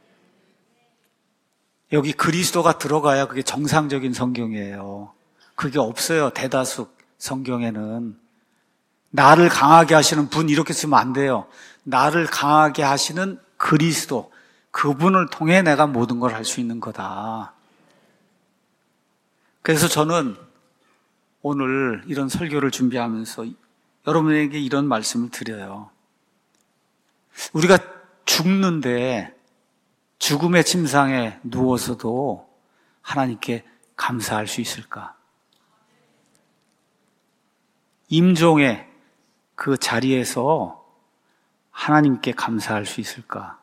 여기 그리스도가 들어가야 그게 정상적인 성경이에요. 그게 없어요. 대다수 성경에는. 나를 강하게 하시는 분 이렇게 쓰면 안 돼요. 나를 강하게 하시는 그리스도, 그분을 통해 내가 모든 걸 할 수 있는 거다. 그래서 저는 오늘 이런 설교를 준비하면서 여러분에게 이런 말씀을 드려요. 우리가 죽는데 죽음의 침상에 누워서도 하나님께 감사할 수 있을까? 임종의 그 자리에서 하나님께 감사할 수 있을까?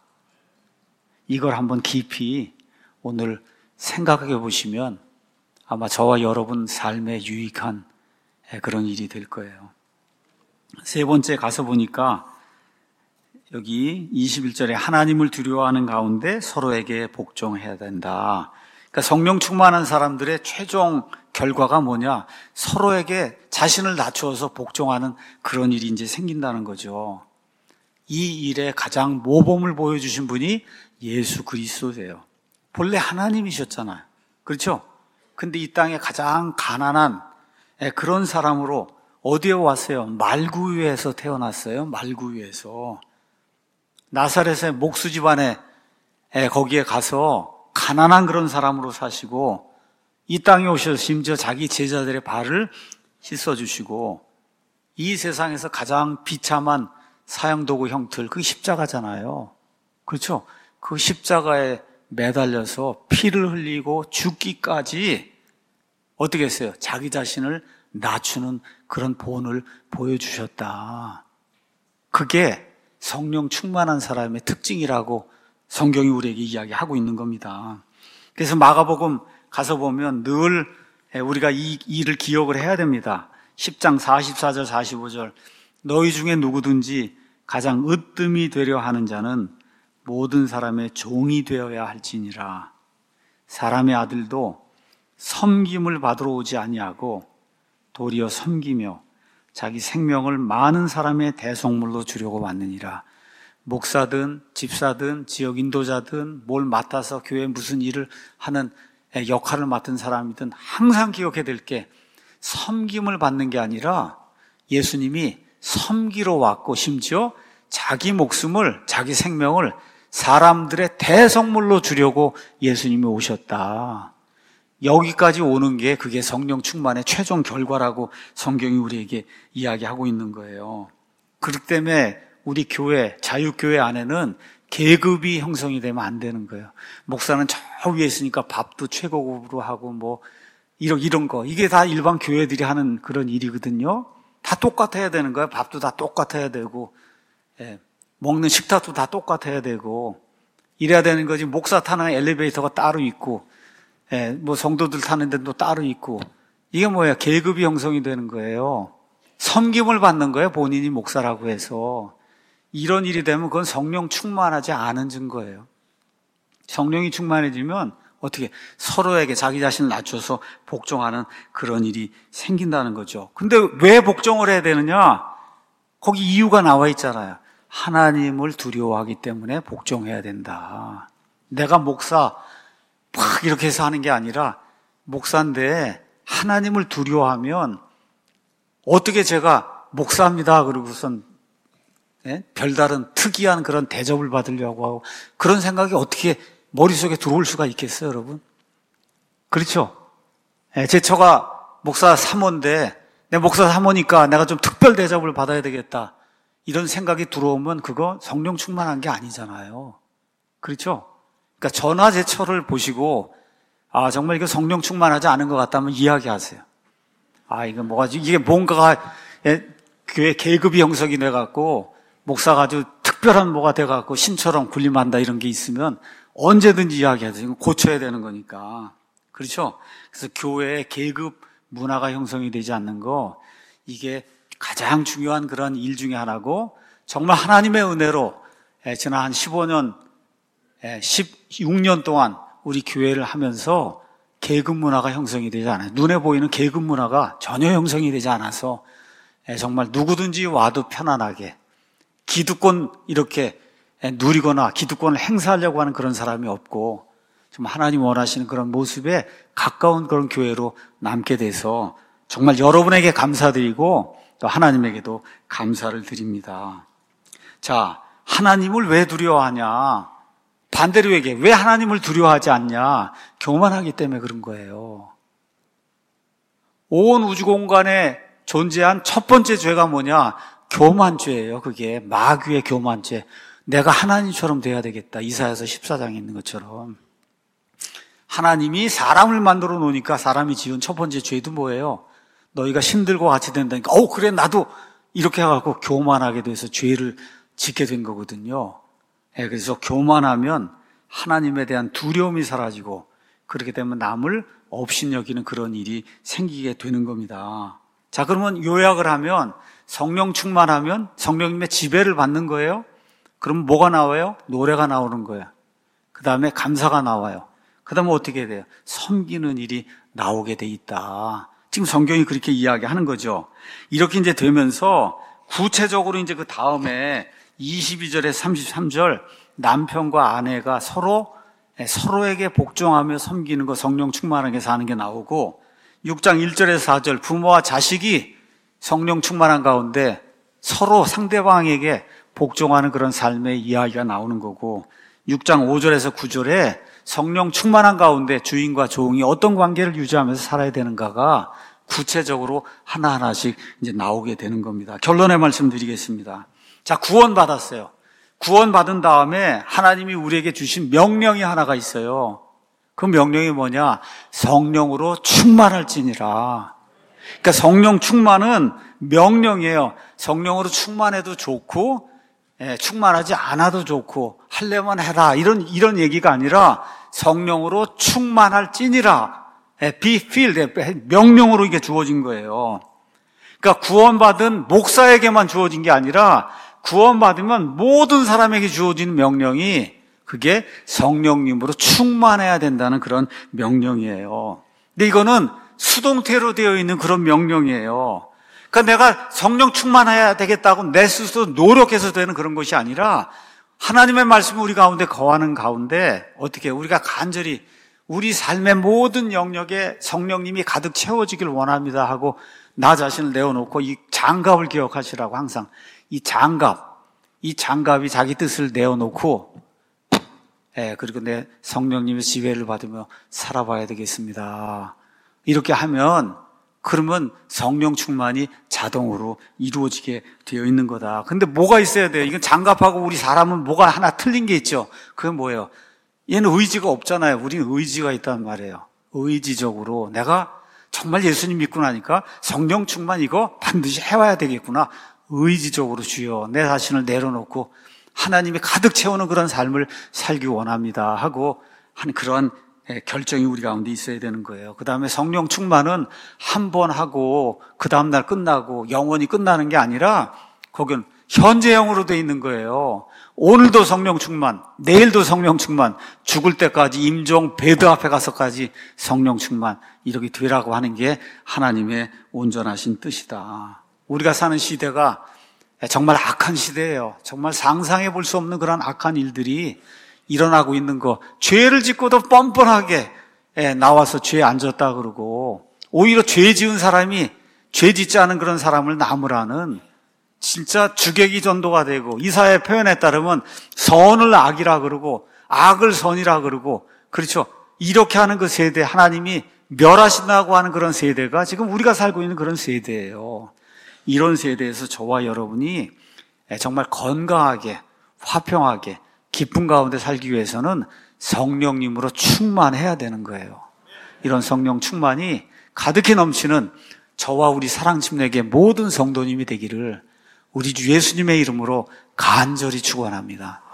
이걸 한번 깊이 오늘 생각해 보시면 아마 저와 여러분 삶에 유익한 그런 일이 될 거예요. 세 번째 가서 보니까 여기 이십일 절에 하나님을 두려워하는 가운데 서로에게 복종해야 된다. 그러니까 성령 충만한 사람들의 최종 결과가 뭐냐? 서로에게 자신을 낮추어서 복종하는 그런 일이 이제 생긴다는 거죠. 이 일에 가장 모범을 보여주신 분이 예수 그리스도세요. 본래 하나님이셨잖아요. 그렇죠? 근데 이 땅에 가장 가난한 그런 사람으로 어디에 왔어요? 말구유에서 태어났어요. 말구유에서. 나사렛의 목수 집안에 거기에 가서 가난한 그런 사람으로 사시고 이 땅에 오셔서 심지어 자기 제자들의 발을 씻어주시고 이 세상에서 가장 비참한 사형도구 형틀, 그 십자가잖아요. 그렇죠? 그 십자가에 매달려서 피를 흘리고 죽기까지 어떻게 했어요? 자기 자신을 낮추는 그런 본을 보여주셨다. 그게 성령 충만한 사람의 특징이라고 성경이 우리에게 이야기하고 있는 겁니다. 그래서 마가복음 가서 보면 늘 우리가 이 일을 기억을 해야 됩니다. 십 장 사십사 절 사십오 절 너희 중에 누구든지 가장 으뜸이 되려 하는 자는 모든 사람의 종이 되어야 할지니라. 사람의 아들도 섬김을 받으러 오지 아니하고 도리어 섬기며 자기 생명을 많은 사람의 대속물로 주려고 왔느니라. 목사든 집사든 지역 인도자든 뭘 맡아서 교회에 무슨 일을 하는 역할을 맡은 사람이든 항상 기억해야 될 게 섬김을 받는 게 아니라 예수님이 섬기러 왔고 심지어 자기 목숨을, 자기 생명을 사람들의 대속물로 주려고 예수님이 오셨다. 여기까지 오는 게 그게 성령 충만의 최종 결과라고 성경이 우리에게 이야기하고 있는 거예요. 그렇기 때문에 우리 교회, 자유교회 안에는 계급이 형성이 되면 안 되는 거예요. 목사는 저 위에 있으니까 밥도 최고급으로 하고 뭐 이런 이런 거, 이게 다 일반 교회들이 하는 그런 일이거든요. 다 똑같아야 되는 거예요. 밥도 다 똑같아야 되고, 예, 먹는 식탁도 다 똑같아야 되고, 이래야 되는 거지. 목사 타는 엘리베이터가 따로 있고, 예, 뭐 성도들 타는 데도 따로 있고, 이게 뭐예요? 계급이 형성이 되는 거예요. 섬김을 받는 거예요. 본인이 목사라고 해서. 이런 일이 되면 그건 성령 충만하지 않은 증거예요. 성령이 충만해지면 어떻게 서로에게 자기 자신을 낮춰서 복종하는 그런 일이 생긴다는 거죠. 근데 왜 복종을 해야 되느냐? 거기 이유가 나와 있잖아요. 하나님을 두려워하기 때문에 복종해야 된다. 내가 목사 막 이렇게 해서 하는 게 아니라 목사인데 하나님을 두려워하면 어떻게 제가 목사입니다 그러고선 예? 별다른 특이한 그런 대접을 받으려고 하고 그런 생각이 어떻게 머릿속에 들어올 수가 있겠어요, 여러분? 그렇죠? 예, 제 처가 목사 사모인데 내 목사 사모니까 내가 좀 특별 대접을 받아야 되겠다. 이런 생각이 들어오면 그거 성령 충만한 게 아니잖아요. 그렇죠? 그러니까 저나 제 처를 보시고 아 정말 이거 성령 충만하지 않은 것 같다면 이야기하세요. 아 이거 뭐가 이게 뭔가가 예, 교회 계급이 형성이 돼갖고 목사가 아주 특별한 뭐가 돼갖고 신처럼 군림한다 이런 게 있으면 언제든지 이야기하세요. 이건 고쳐야 되는 거니까. 그렇죠? 그래서 교회에 계급 문화가 형성이 되지 않는 거 이게 가장 중요한 그런 일 중에 하나고 정말 하나님의 은혜로 지난 한 십오 년, 십육 년 동안 우리 교회를 하면서 계급 문화가 형성이 되지 않아요. 눈에 보이는 계급 문화가 전혀 형성이 되지 않아서 정말 누구든지 와도 편안하게 기득권 이렇게 누리거나 기득권을 행사하려고 하는 그런 사람이 없고 정말 하나님 원하시는 그런 모습에 가까운 그런 교회로 남게 돼서 정말 여러분에게 감사드리고 또 하나님에게도 감사를 드립니다. 자, 하나님을 왜 두려워하냐? 반대로 얘기해. 왜 하나님을 두려워하지 않냐? 교만하기 때문에 그런 거예요. 온 우주 공간에 존재한 첫 번째 죄가 뭐냐? 교만죄예요. 그게 마귀의 교만죄. 내가 하나님처럼 돼야 되겠다. 이사야서 십사 장에 있는 것처럼. 하나님이 사람을 만들어 놓으니까 사람이 지은 첫 번째 죄도 뭐예요? 너희가 신들과 같이 된다니까 어 그래 나도 이렇게 해갖고 교만하게 돼서 죄를 짓게 된 거거든요. 예, 그래서 교만하면 하나님에 대한 두려움이 사라지고 그렇게 되면 남을 업신여기는 그런 일이 생기게 되는 겁니다. 자, 그러면 요약을 하면 성령 충만하면 성령님의 지배를 받는 거예요. 그럼 뭐가 나와요? 노래가 나오는 거예요. 그 다음에 감사가 나와요. 그 다음에 어떻게 돼요? 섬기는 일이 나오게 돼 있다. 지금 성경이 그렇게 이야기하는 거죠. 이렇게 이제 되면서 구체적으로 이제 그 다음에 이십이 절에 삼십삼 절 남편과 아내가 서로 서로에게 복종하며 섬기는 거 성령 충만하게 사는 게 나오고 육 장 일 절에서 사 절 부모와 자식이 성령 충만한 가운데 서로 상대방에게 복종하는 그런 삶의 이야기가 나오는 거고 육 장 오 절에서 구 절에 성령 충만한 가운데 주인과 종이 어떤 관계를 유지하면서 살아야 되는가가 구체적으로 하나하나씩 이제 나오게 되는 겁니다. 결론의 말씀 드리겠습니다. 자, 구원받았어요. 구원받은 다음에 하나님이 우리에게 주신 명령이 하나가 있어요. 그 명령이 뭐냐? 성령으로 충만할지니라. 그러니까 성령 충만은 명령이에요. 성령으로 충만해도 좋고, 예, 충만하지 않아도 좋고, 하려면 해라. 이런, 이런 얘기가 아니라 성령으로 충만할지니라. 예, be filled. 명령으로 이게 주어진 거예요. 그러니까 구원받은 목사에게만 주어진 게 아니라 구원받으면 모든 사람에게 주어지는 명령이 그게 성령님으로 충만해야 된다는 그런 명령이에요. 근데 이거는 수동태로 되어 있는 그런 명령이에요. 그러니까 내가 성령 충만해야 되겠다고 내 스스로 노력해서 되는 그런 것이 아니라 하나님의 말씀이 우리 가운데 거하는 가운데 어떻게 우리가 간절히 우리 삶의 모든 영역에 성령님이 가득 채워지길 원합니다 하고 나 자신을 내어놓고 이 장갑을 기억하시라고 항상 이 장갑, 이 장갑이 자기 뜻을 내어놓고 예, 그리고 내 성령님의 지배를 받으며 살아봐야 되겠습니다. 이렇게 하면 그러면 성령 충만이 자동으로 이루어지게 되어 있는 거다. 근데 뭐가 있어야 돼요? 이건 장갑하고 우리 사람은 뭐가 하나 틀린 게 있죠. 그게 뭐예요? 얘는 의지가 없잖아요. 우리는 의지가 있단 말이에요. 의지적으로 내가 정말 예수님 믿고 나니까 성령 충만 이거 반드시 해와야 되겠구나. 의지적으로 주여 내 자신을 내려놓고 하나님이 가득 채우는 그런 삶을 살기 원합니다 하고 한 그런 결정이 우리 가운데 있어야 되는 거예요. 그 다음에 성령 충만은 한 번 하고 그 다음날 끝나고 영원히 끝나는 게 아니라 거긴 현재형으로 돼 있는 거예요. 오늘도 성령 충만, 내일도 성령 충만, 죽을 때까지 임종 베드 앞에 가서까지 성령 충만 이렇게 되라고 하는 게 하나님의 온전하신 뜻이다. 우리가 사는 시대가 정말 악한 시대예요. 정말 상상해 볼 수 없는 그런 악한 일들이 일어나고 있는 거. 죄를 짓고도 뻔뻔하게 나와서 죄에 앉았다 그러고 오히려 죄 지은 사람이 죄 짓지 않은 그런 사람을 나무라는 진짜 주객이 전도가 되고 이사야의 표현에 따르면 선을 악이라 그러고 악을 선이라 그러고 그렇죠. 이렇게 하는 그 세대 하나님이 멸하신다고 하는 그런 세대가 지금 우리가 살고 있는 그런 세대예요. 이런 세대에서 저와 여러분이 정말 건강하게 화평하게 기쁨 가운데 살기 위해서는 성령님으로 충만해야 되는 거예요. 이런 성령 충만이 가득히 넘치는 저와 우리 사랑침례교회 모든 성도님이 되기를 우리 주 예수님의 이름으로 간절히 축원합니다.